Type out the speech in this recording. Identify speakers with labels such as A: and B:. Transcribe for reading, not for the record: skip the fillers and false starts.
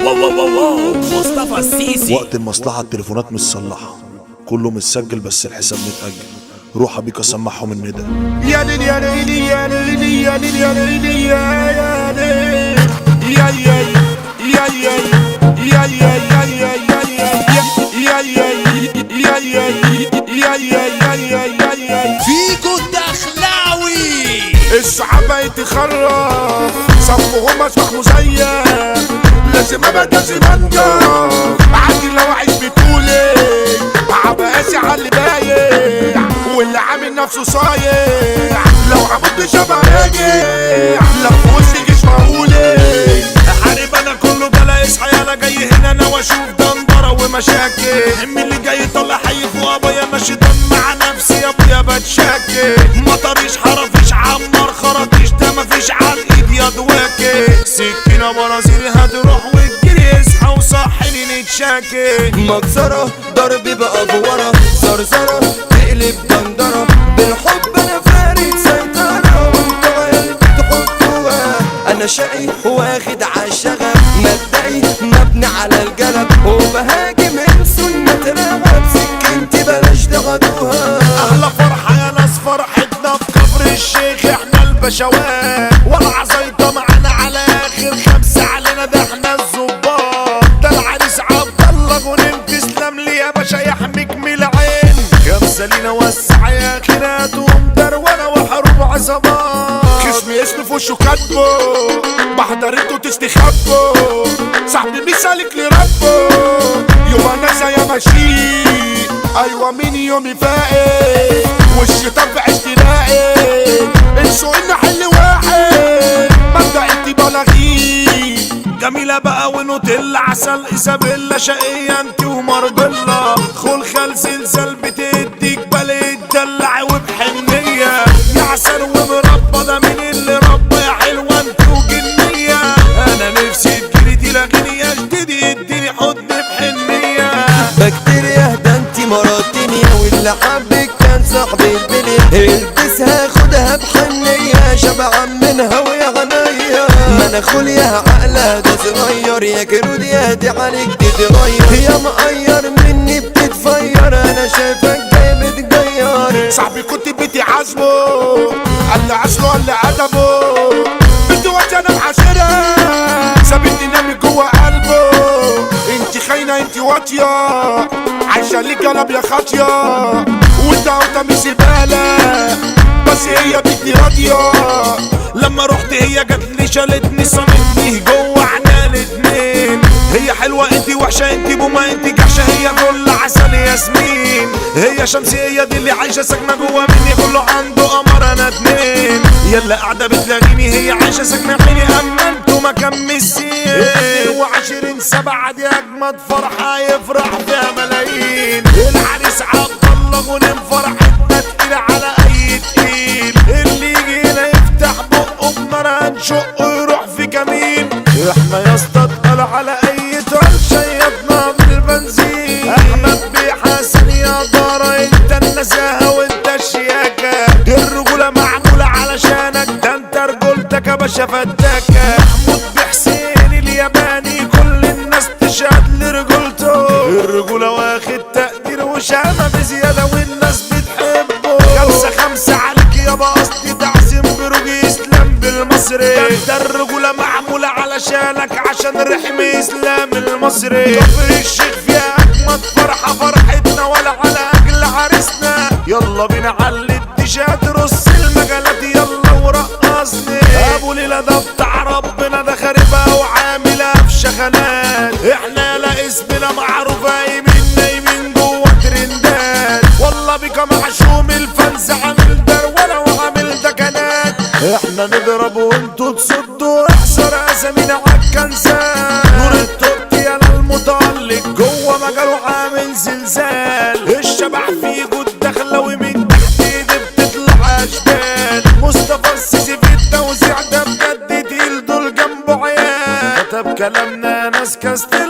A: واو مصطفى السيسي.
B: وقت المصلحة التليفونات مش صلحة، كله متسجل بس الحساب متأجل. روح ابيك اسمعهم الندى.
C: يا ليل يا ليل يا ليل يا ليل يا ليل يا ليل يا يا يا يا يا يا يا يا يا
A: فيكو الدخلاوي
C: الصحابة يتخرف صفهم اسمح مزيف، لازم ابقى لازم انجح عادي لو اعيش بطولي عبقاسي على اللي بايع واللي عامل نفسه صايع، لو عبد شبه راجع لو في وسط جيش مهولي
A: حارب انا كله بلا اصحى، انا جاي هنا انا واشوف دندره ومشاكل من اللي جاي طلع حي فوق ابويا ماشي دم مع نفسي يا ابويا بتشاكل مطريش حرفيش عمر خرطيش ده مفيش على الايد يا دواكي سكينه برازيلي هتروح وتجري اصحى وصحيني نتشاكل
D: مكسرة ضرب بقى بورا زرزرة تقلب دندرة بالحب انا فارد سيطرة وانت عيال تحطوها انا شقي واخد عالشغب مبدئي مبني على الجلب وبهاجم سنة رغب سكنتي بلاش تغدوها.
A: احلى فرحة يا ناس فرحتنا في كفر الشيخ احنا البشوات والع زيطة معانا على اخر خمسة علينا ده احنا الظباط ده العريس عبد الله غنيم تسلم لي يا باشا يحميك من العين خمسة لينا وسع يا خيرات ومدرونة وحروب عصابات
C: خصمي اسمي في وشه كاتبه بحضر انتوا تستخبوا صاحبي مثالك لربه يوم انا زي ماشي ايوه من يومي فاقد والشيطان في عشت لاقي انسوا ان حل واحد مبدأ انت بلاغيه
A: جميلة بقى ونوتيلا عسل إيزابيلا شقية انت ومرجلة خلخال زلزال بتديك بلد دلع وبحنية يا عسل ومربى ده مين اللي ربى يا حلوة انت وجنية انا نفسي تجيلي تلاقيني يا جديدي اديني حضن بحنية
D: بكتيريا ده انتي مراتيني واللي حبك كان صاحبي البلي البسها خدها بحنية شبعا منها ويا غنية ما انا خوليها عقلها ده صغير يا كرود يا دي عليك تتغير يا مقير مني بتتفير انا شايفك جاي بتغير
C: صاحبي كنت بيتي عازمه قال لي عسله قال لي عدمه بنتي وقت انا معاشرها سابتني نامي جوه قلبه انت خاينه انت واطيه عايشه ليك قلب يا خاطيه وانت مش زباله بس هي بنتي راضيه
A: لما رحت هي جاتلي شالتني صمتني جوه عنا الاتنين هي حلوة انتي وحشة انتي بوما انتي جحشة هي كل عسل ياسمين هي شمسي هي دي اللي عايشة ساكنة جوه مني كله عنده قمر انا اتنين يلا قاعدة بتلاقيني هي عايشة ساكنة عيني اما انتو ما كمسين 22/7 دي اجمد فرحة يفرح فيها ملايين العريس عبد الله غنيم فرحتنا تقيلة على اي تقيل اللي يجي هنا يفتح بقه بنار هنشق يروح في كمين احنا يا اسطى اتقل على اي تقل شيطنا بالبنزين احمد بيحاسن يا دارة انت النزاهة وانت الشياكة الرجولة معمولة علشانك ده انت رجولتك يا باشا فتاكة محمود بحسين الياباني كل الناس تشهد لرجولته الرجولة واخد تقدير وشامة بزيادة والناس بتحبه 5-5 عليك يابا قصدي تعزيم بروجي اسلام بالمصري ده انت الرجولة معمولة علشانك عشان رحمي اسلام المصري كفر الشيخ فيها اجمد فرحة فرحتنا ولا على اجل عريسنا يلا بينا علي الدشات رص المجالات يلا ورقصني ابو ليلى ده بتاع ربنا ده خاربها وعاملها في شغلات احنا لا اسمنا معروف نايمين جوه ترندات والله بك محشوم الفنز عامل ولا وعامل دكنات احنا نضرب وانتوا تصدوا احسر اسامينا عالكنزات نور التركي يا المتألق جوه مجاله عامل زلزال الشبح فيه جود دخلاوي من تحت ايدي بتطلع اشبال مصطفى السيسي في التوزيع ده بجد تقيل دول جنبه عيال كتب كلامنا ناس كاستل